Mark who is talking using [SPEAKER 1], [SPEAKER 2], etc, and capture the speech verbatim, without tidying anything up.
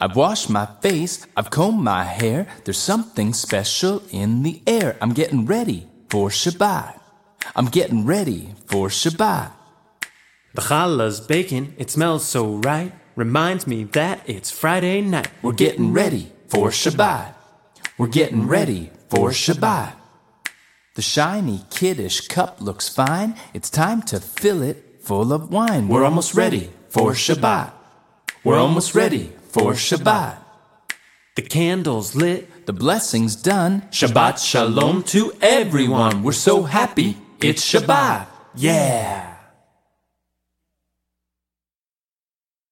[SPEAKER 1] I've washed my face, I've combed my hair. There's something special in the air. I'm getting ready for Shabbat. I'm getting ready for Shabbat.
[SPEAKER 2] The challah's baking, it smells so right. Reminds me that it's Friday night.
[SPEAKER 1] We're getting ready for Shabbat. We're getting ready for Shabbat. The shiny kiddish cup looks fine. It's time to fill it full of wine. We're almost ready for Shabbat. We're almost ready for Shabbat.
[SPEAKER 2] The candle's lit,
[SPEAKER 1] the blessing's done. Shabbat shalom to everyone. We're so happy it's Shabbat. Yeah.